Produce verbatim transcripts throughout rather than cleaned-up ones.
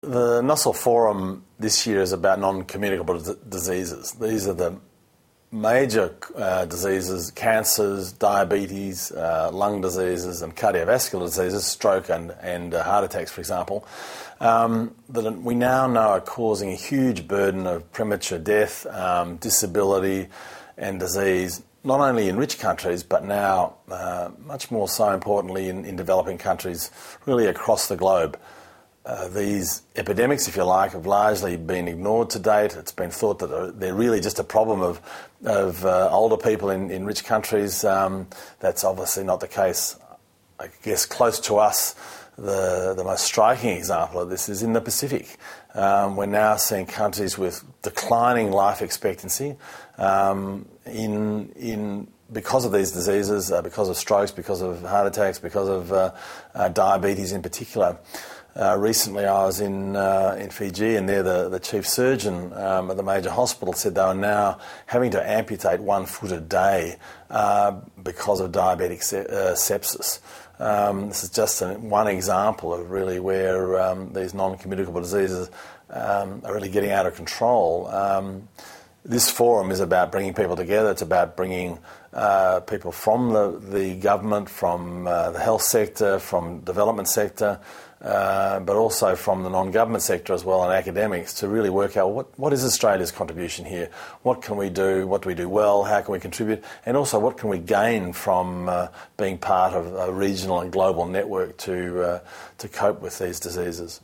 The Nussel Forum this year is about non-communicable d- diseases. These are the major uh, diseases: cancers, diabetes, uh, lung diseases and cardiovascular diseases, stroke and, and uh, heart attacks, for example, um, that we now know are causing a huge burden of premature death, um, disability and disease, not only in rich countries, but now uh, much more so importantly in, in developing countries, really across the globe. Uh, these epidemics, if you like, have largely been ignored to date. It's been thought that they're really just a problem of of uh, older people in, in rich countries. Um, that's obviously not the case. I guess close to us, the, the most striking example of this is in the Pacific. Um, we're now seeing countries with declining life expectancy um, in in because of these diseases, uh, because of strokes, because of heart attacks, because of uh, uh, diabetes in particular. Uh, recently I was in uh, in Fiji, and there the, the chief surgeon um, at the major hospital said they are now having to amputate one foot a day uh, because of diabetic se- uh, sepsis. Um, this is just an, one example of really where um, these non-communicable diseases um, are really getting out of control. Um, this forum is about bringing people together. It's about bringing uh, people from the, the government, from uh, the health sector, from development sector, Uh, but also from the non-government sector as well, and academics, to really work out what, what is Australia's contribution here, what can we do, what do we do well, how can we contribute, and also what can we gain from uh, being part of a regional and global network to uh, to cope with these diseases.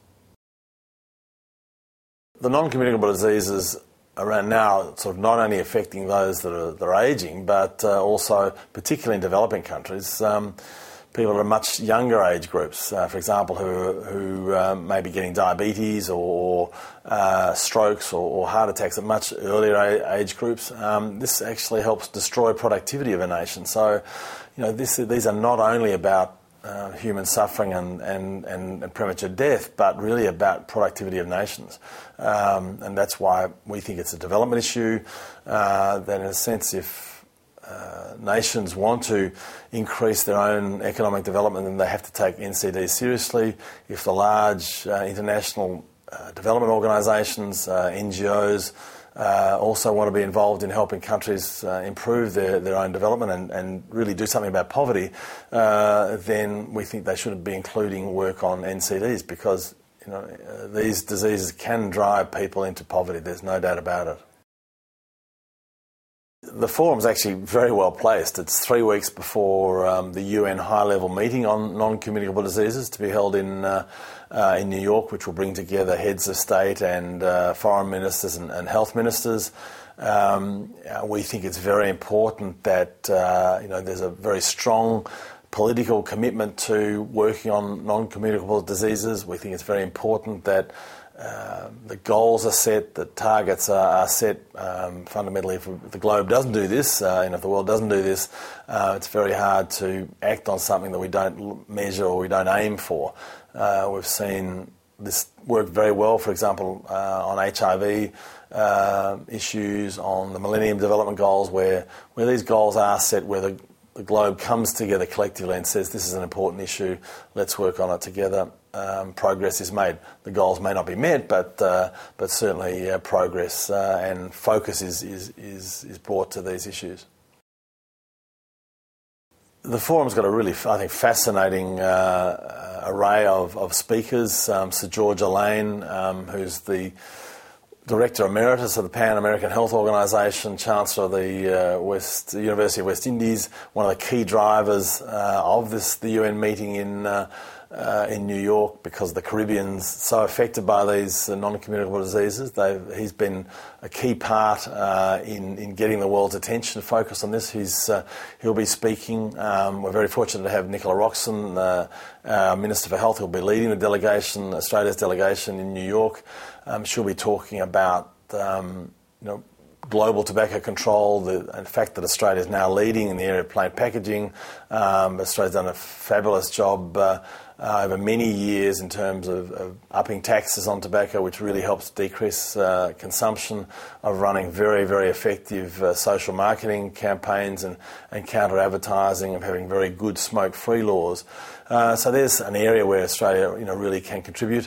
The non-communicable diseases around now sort of not only affecting those that are, that are ageing, but uh, also, particularly in developing countries, um, people that are much younger age groups, uh, for example, who who um, may be getting diabetes or uh, strokes or, or heart attacks at much earlier age groups. Um, this actually helps destroy productivity of a nation. So, you know, this these are not only about uh, human suffering and, and, and, and premature death, but really about productivity of nations. Um, and that's why we think it's a development issue. Uh, that in a sense, if Uh, nations want to increase their own economic development, then they have to take N C Ds seriously. If the large uh, international uh, development organisations, uh, N G Os, uh, also want to be involved in helping countries uh, improve their, their own development and, and really do something about poverty, uh, then we think they should be including work on N C Ds, because you know uh, these diseases can drive people into poverty. There's no doubt about it. The forum's actually very well placed. It's three weeks before um, the U N high-level meeting on non-communicable diseases to be held in uh, uh, in New York, which will bring together heads of state and uh, foreign ministers and, and health ministers. Um, we think it's very important that uh, you know there's a very strong political commitment to working on non-communicable diseases. We think it's very important that Uh, the goals are set, the targets are, are set. Um, fundamentally, if the globe doesn't do this, uh, and if the world doesn't do this, uh, it's very hard to act on something that we don't measure or we don't aim for. Uh, we've seen this work very well, for example, uh, on H I V uh, issues, on the Millennium Development Goals, where, where these goals are set, where the, the globe comes together collectively and says this is an important issue, let's work on it together. Um, progress is made. The goals may not be met, but uh, but certainly uh, progress uh, and focus is, is is is brought to these issues. The forum's got a really, I think, fascinating uh, array of, of speakers. Um, Sir George Allain, um, who's the Director Emeritus of the Pan American Health Organisation, Chancellor of the uh, West the University of West Indies, one of the key drivers uh, of this the U N meeting in uh, uh, in New York, because the Caribbean's so affected by these uh, non-communicable diseases. They've, he's been a key part uh, in in getting the world's attention focused on this. He's uh, he'll be speaking. Um, we're very fortunate to have Nicola Roxon, uh, our Minister for Health, who'll be leading the delegation, Australia's delegation in New York. Um, she'll be talking about um, you know, global tobacco control, the, the fact that Australia is now leading in the area of plain packaging. Um, Australia's done a fabulous job uh, uh, over many years in terms of, of upping taxes on tobacco, which really helps decrease uh, consumption, of running very, very effective uh, social marketing campaigns and, and counter-advertising, of having very good smoke-free laws. Uh, so there's an area where Australia you know, really can contribute.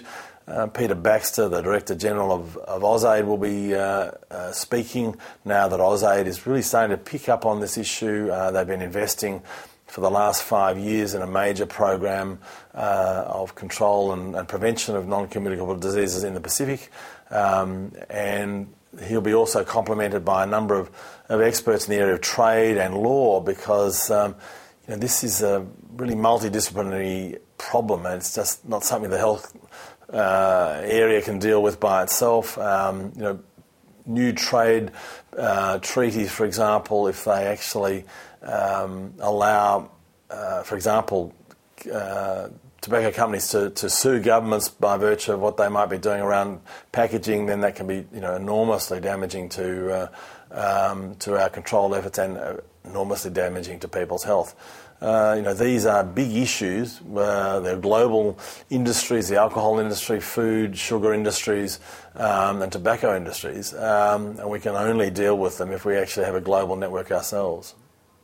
Uh, Peter Baxter, the Director General of, of AusAid, will be uh, uh, speaking now that AusAid is really starting to pick up on this issue. Uh, they've been investing for the last five years in a major program uh, of control and, and prevention of non-communicable diseases in the Pacific. Um, and he'll be also complemented by a number of, of experts in the area of trade and law, because um, you know, this is a really multidisciplinary problem, and it's just not something the health uh, area can deal with by itself. Um, you know, new trade uh, treaties, for example, if they actually um, allow, uh, for example, uh, tobacco companies to, to sue governments by virtue of what they might be doing around packaging, then that can be, you know, enormously damaging to uh, um, to our control efforts and uh, enormously damaging to people's health. Uh, you know, these are big issues. Uh, they're global industries: the alcohol industry, food, sugar industries, um, and tobacco industries. Um, and we can only deal with them if we actually have a global network ourselves.